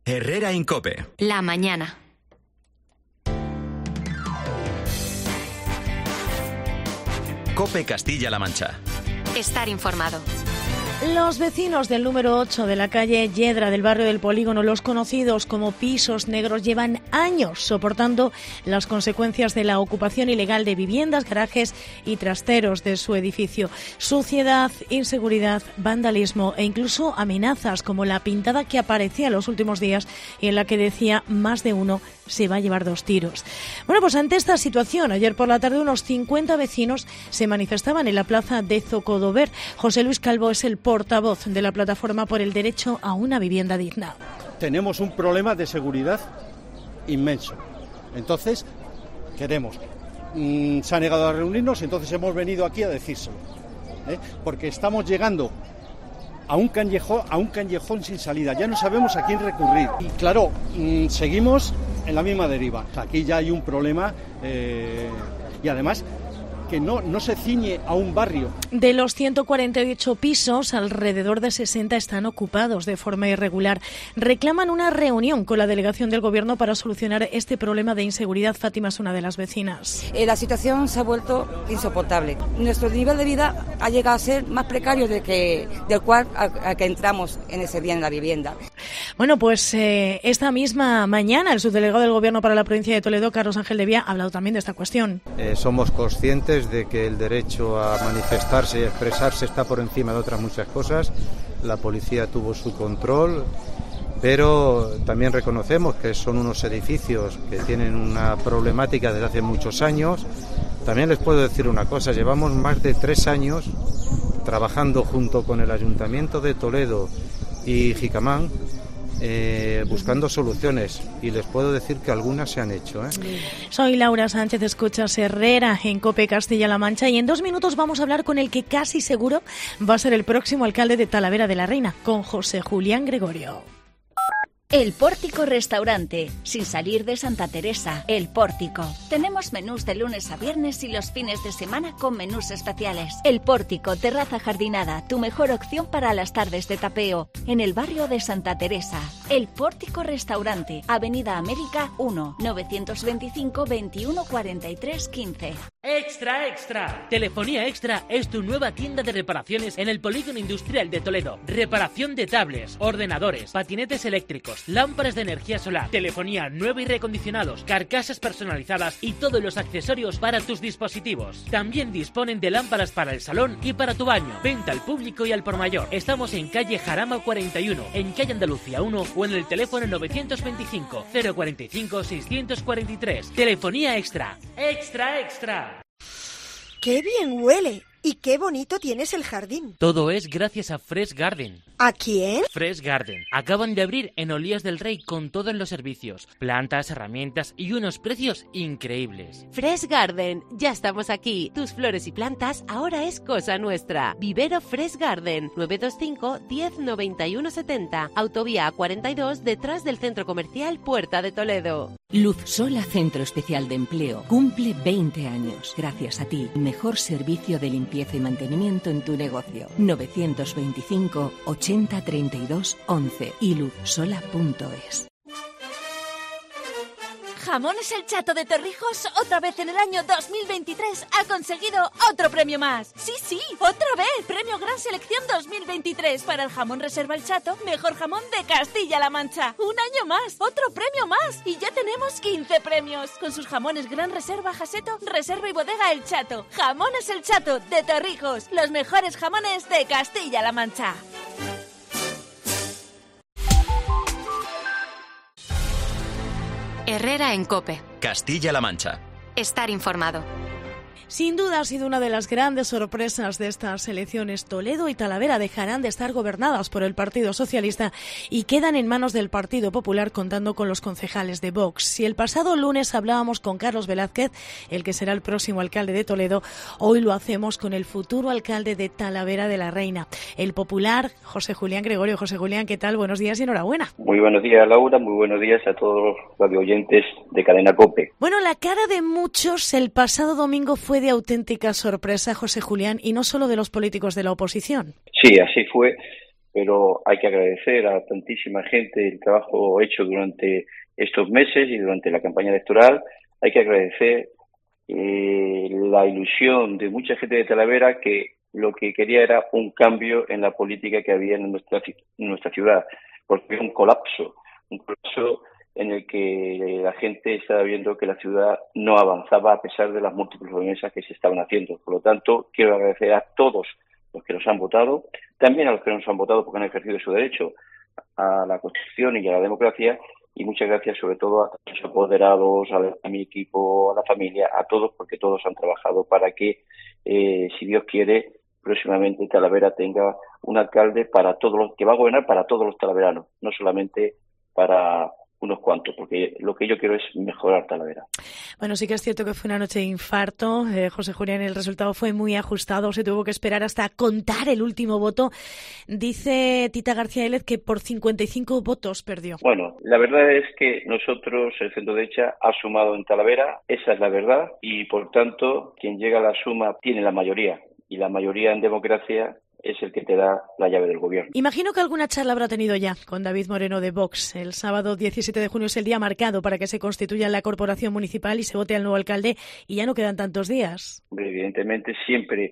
Herrera en COPE. La mañana. COPE Castilla-La Mancha. Estar informado. Los vecinos del número 8 de la calle Yedra del barrio del Polígono, los conocidos como pisos negros, llevan años soportando las consecuencias de la ocupación ilegal de viviendas, garajes y trasteros de su edificio. Suciedad, inseguridad, vandalismo e incluso amenazas como la pintada que aparecía en los últimos días y en la que decía más de uno se va a llevar 2 tiros. Bueno, pues ante esta situación, ayer por la tarde unos 50 vecinos se manifestaban en la plaza de Zocodover. José Luis Calvo es el portavoz de la plataforma por el derecho a una vivienda digna. Tenemos un problema de seguridad inmenso. Entonces, queremos. Se ha negado a reunirnos, entonces hemos venido aquí a decírselo. Porque estamos llegando a un callejón sin salida. Ya no sabemos a quién recurrir. Y claro, seguimos en la misma deriva. Aquí ya hay un problema y además que no se ciñe a un barrio. De los 148 pisos, alrededor de 60 están ocupados de forma irregular. Reclaman una reunión con la delegación del Gobierno para solucionar este problema de inseguridad. Fátima es una de las vecinas. La situación se ha vuelto insoportable. Nuestro nivel de vida ha llegado a ser más precario del cual a que entramos en ese día en la vivienda. Bueno, pues esta misma mañana el subdelegado del Gobierno para la provincia de Toledo, Carlos Ángel de Vía, ha hablado también de esta cuestión. Somos conscientes de que el derecho a manifestarse y expresarse está por encima de otras muchas cosas. La policía tuvo su control, pero también reconocemos que son unos edificios que tienen una problemática desde hace muchos años. También les puedo decir una cosa, llevamos más de 3 años trabajando junto con el Ayuntamiento de Toledo y Jicamán buscando soluciones, y les puedo decir que algunas se han hecho. Soy Laura Sánchez, escuchas Herrera en COPE Castilla-La Mancha, y en 2 minutos vamos a hablar con el que casi seguro va a ser el próximo alcalde de Talavera de la Reina, con José Julián Gregorio. El Pórtico Restaurante, sin salir de Santa Teresa. El Pórtico. Tenemos menús de lunes a viernes y los fines de semana con menús especiales. El Pórtico, terraza jardinada, tu mejor opción para las tardes de tapeo, en el barrio de Santa Teresa. El Pórtico Restaurante, Avenida América 1, 925 21 43 15. ¡Extra, extra! Telefonía Extra es tu nueva tienda de reparaciones en el Polígono Industrial de Toledo. Reparación de tablets, ordenadores, patinetes eléctricos, lámparas de energía solar, telefonía nueva y recondicionados, carcasas personalizadas y todos los accesorios para tus dispositivos. También disponen de lámparas para el salón y para tu baño. Venta al público y al por mayor. Estamos en calle Jarama 41, en calle Andalucía 1 o en el teléfono 925 045 643. Telefonía Extra. ¡Extra, extra! ¡Qué bien huele! Y qué bonito tienes el jardín. Todo es gracias a Fresh Garden. ¿A quién? Fresh Garden. Acaban de abrir en Olías del Rey con todos los servicios, plantas, herramientas y unos precios increíbles. Fresh Garden. Ya estamos aquí. Tus flores y plantas ahora es cosa nuestra. Vivero Fresh Garden. 925 10 91 70. Autovía A42 detrás del Centro Comercial Puerta de Toledo. Luz Sola Centro Especial de Empleo cumple 20 años. Gracias a ti, mejor servicio de limpieza y mantenimiento en tu negocio. 925 80 32 11 y luzsola.es. Jamones El Chato de Torrijos, otra vez en el año 2023, ha conseguido otro premio más. Sí, otra vez. Premio Gran Selección 2023 para el jamón Reserva El Chato, mejor jamón de Castilla-La Mancha. Un año más, otro premio más. Y ya tenemos 15 premios. Con sus jamones Gran Reserva Jaseto, Reserva y Bodega El Chato. Jamones El Chato de Torrijos, los mejores jamones de Castilla-La Mancha. Herrera en COPE. Castilla-La Mancha. Estar informado. Sin duda ha sido una de las grandes sorpresas de estas elecciones. Toledo y Talavera dejarán de estar gobernadas por el Partido Socialista y quedan en manos del Partido Popular, contando con los concejales de Vox. Si el pasado lunes hablábamos con Carlos Velázquez, el que será el próximo alcalde de Toledo, hoy lo hacemos con el futuro alcalde de Talavera de la Reina, el popular José Julián Gregorio. José Julián, ¿qué tal? Buenos días y enhorabuena. Muy buenos días, Laura. Muy buenos días a todos los radioyentes de Cadena COPE. Bueno, la cara de muchos el pasado domingo fue de auténtica sorpresa, José Julián, y no solo de los políticos de la oposición. Sí, así fue, pero hay que agradecer a tantísima gente el trabajo hecho durante estos meses y durante la campaña electoral. Hay que agradecer la ilusión de mucha gente de Talavera que lo que quería era un cambio en la política que había en nuestra ciudad, porque era un colapso en el que la gente estaba viendo que la ciudad no avanzaba a pesar de las múltiples promesas que se estaban haciendo. Por lo tanto, quiero agradecer a todos los que nos han votado, también a los que no nos han votado porque han ejercido su derecho a la Constitución y a la democracia, y muchas gracias sobre todo a los apoderados, a mi equipo, a la familia, a todos, porque todos han trabajado para que, si Dios quiere, próximamente Talavera tenga un alcalde para todos los que va a gobernar para todos los talaveranos, no solamente para unos cuantos, porque lo que yo quiero es mejorar Talavera. Bueno, sí que es cierto que fue una noche de infarto. José Julián, el resultado fue muy ajustado, se tuvo que esperar hasta contar el último voto. Dice Tita García Vélez que por 55 votos perdió. Bueno, la verdad es que nosotros, el centro derecha, ha sumado en Talavera, esa es la verdad, y por tanto, quien llega a la suma tiene la mayoría, y la mayoría en democracia es el que te da la llave del gobierno. Imagino que alguna charla habrá tenido ya con David Moreno de Vox. El sábado 17 de junio es el día marcado para que se constituya la corporación municipal y se vote al nuevo alcalde, y ya no quedan tantos días. Evidentemente siempre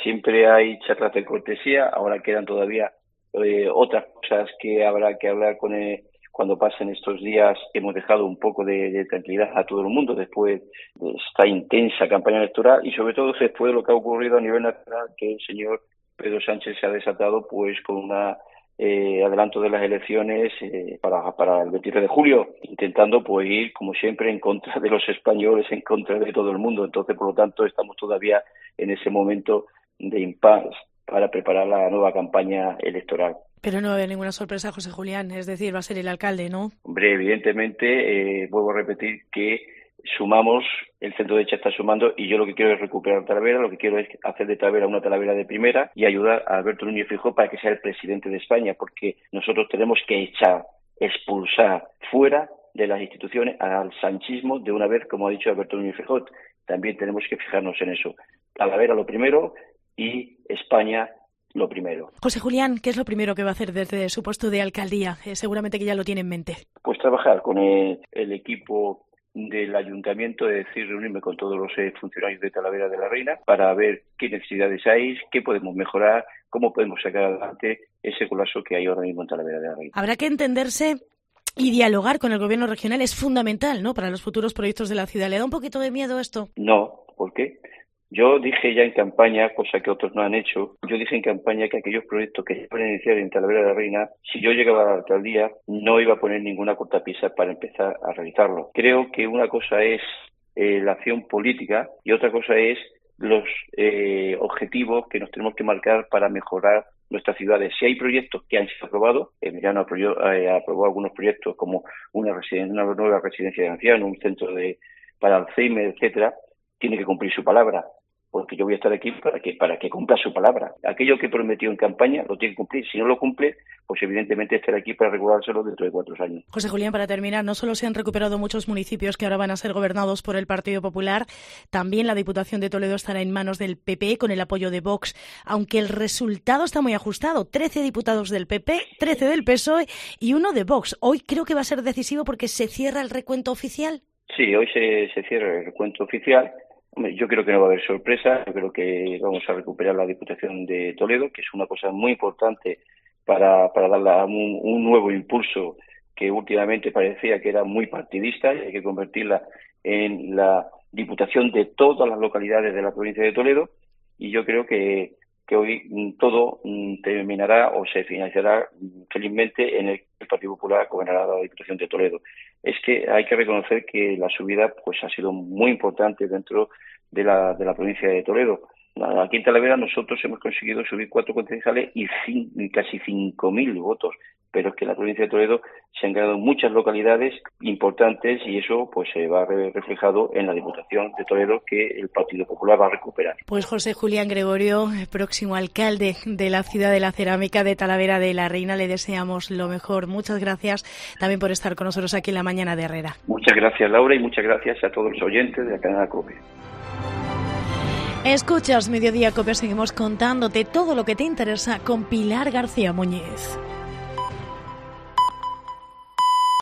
hay charlas de cortesía, ahora quedan todavía otras cosas que habrá que hablar con cuando pasen estos días. Hemos dejado un poco de tranquilidad a todo el mundo después de esta intensa campaña electoral y sobre todo después de lo que ha ocurrido a nivel nacional, que el señor Pedro Sánchez se ha desatado pues con un adelanto de las elecciones para el 23 de julio, intentando pues ir, como siempre, en contra de los españoles, en contra de todo el mundo. Entonces, por lo tanto, estamos todavía en ese momento de impasse para preparar la nueva campaña electoral. Pero no va a haber ninguna sorpresa, José Julián, es decir, va a ser el alcalde, ¿no? Hombre, evidentemente, vuelvo a repetir que sumamos, el centro derecha está sumando y yo lo que quiero es recuperar Talavera, lo que quiero es hacer de Talavera una Talavera de primera y ayudar a Alberto Núñez Feijóo para que sea el presidente de España, porque nosotros tenemos que expulsar fuera de las instituciones al sanchismo de una vez, como ha dicho Alberto Núñez Feijóo. También tenemos que fijarnos en eso. Talavera lo primero y España lo primero. José Julián, ¿qué es lo primero que va a hacer desde su puesto de alcaldía? Seguramente que ya lo tiene en mente. Pues trabajar con el equipo del ayuntamiento, es decir, reunirme con todos los funcionarios de Talavera de la Reina para ver qué necesidades hay, qué podemos mejorar, cómo podemos sacar adelante ese colapso que hay ahora mismo en Talavera de la Reina. Habrá que entenderse y dialogar con el gobierno regional, es fundamental, ¿no?, para los futuros proyectos de la ciudad. ¿Le da un poquito de miedo esto? No, ¿por qué? Yo dije ya en campaña, cosa que otros no han hecho, yo dije en campaña que aquellos proyectos que se pueden iniciar en Talavera de la Reina, si yo llegaba a la alcaldía, no iba a poner ninguna cortapisa para empezar a realizarlo. Creo que una cosa es la acción política y otra cosa es los objetivos que nos tenemos que marcar para mejorar nuestras ciudades. Si hay proyectos que han sido aprobados, Emiliano aprobó algunos proyectos como una nueva residencia de ancianos, un centro para Alzheimer, etcétera, tiene que cumplir su palabra, porque yo voy a estar aquí para que cumpla su palabra. Aquello que prometió en campaña lo tiene que cumplir. Si no lo cumple, pues evidentemente estaré aquí para regulárselo dentro de 4 años. José Julián, para terminar, no solo se han recuperado muchos municipios que ahora van a ser gobernados por el Partido Popular, también la Diputación de Toledo estará en manos del PP con el apoyo de Vox, aunque el resultado está muy ajustado. 13 diputados del PP, 13 del PSOE y 1 de Vox. Hoy creo que va a ser decisivo porque se cierra el recuento oficial. Sí, hoy se cierra el recuento oficial. Hombre, yo creo que no va a haber sorpresa, yo creo que vamos a recuperar la Diputación de Toledo, que es una cosa muy importante para darle un nuevo impulso que últimamente parecía que era muy partidista y hay que convertirla en la Diputación de todas las localidades de la provincia de Toledo y yo creo que hoy todo terminará o se finalizará felizmente en el Partido Popular gobernará la Diputación de Toledo. Es que hay que reconocer que la subida pues ha sido muy importante dentro de la provincia de Toledo. Aquí en Talavera nosotros hemos conseguido subir 4 concejales y casi 5.000 votos, pero es que en la provincia de Toledo se han ganado muchas localidades importantes y eso pues se va a ver reflejado en la Diputación de Toledo que el Partido Popular va a recuperar. Pues José Julián Gregorio, próximo alcalde de la ciudad de la cerámica de Talavera de la Reina, le deseamos lo mejor. Muchas gracias también por estar con nosotros aquí en la mañana de Herrera. Muchas gracias, Laura, y muchas gracias a todos los oyentes de la cadena COPE. Escuchas Mediodía Cope, seguimos contándote todo lo que te interesa con Pilar García Muñiz.